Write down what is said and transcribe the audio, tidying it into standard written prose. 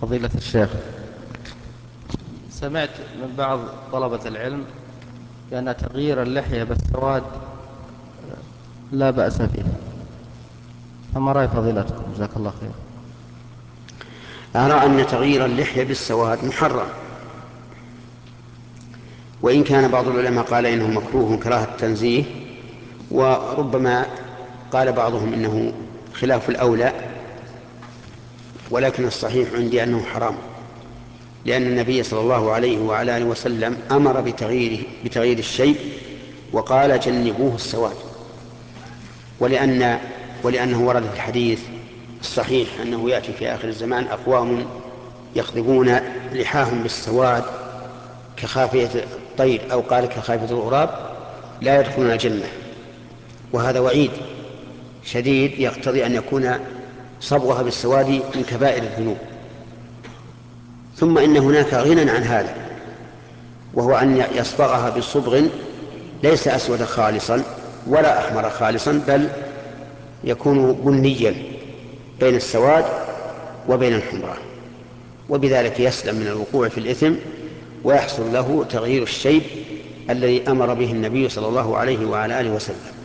فضيلة الشيخ، سمعت من بعض طلبة العلم بأن تغيير اللحية بالسواد لا بأس فيه، فما رأي فضيلتكم؟ جزاك الله خير. أرى أن تغيير اللحية بالسواد محرم، وإن كان بعض العلماء قال إنه مكروه كراهة تنزيه، وربما قال بعضهم إنه خلاف الأولى، ولكن الصحيح عندي أنه حرام، لأن النبي صلى الله عليه وعلى آله وسلم أمر بتغيير الشيء وقال جنبوه السواد، ولأنه ورد في الحديث الصحيح أنه يأتي في آخر الزمان أقوام يخضبون لحاهم بالسواد كخافية الطير، أو قال كخافية الغراب، لا يدخلون الجنة. وهذا وعيد شديد يقتضي أن يكون صبغها بالسواد من كبائر الذنوب. ثم إن هناك غنى عن هذا، وهو أن يصبغها بصبغ ليس أسود خالصا ولا أحمر خالصا، بل يكون بنيا بين السواد وبين الحمرة، وبذلك يسلم من الوقوع في الإثم، ويحصل له تغيير الشيب الذي أمر به النبي صلى الله عليه وعلى آله وسلم.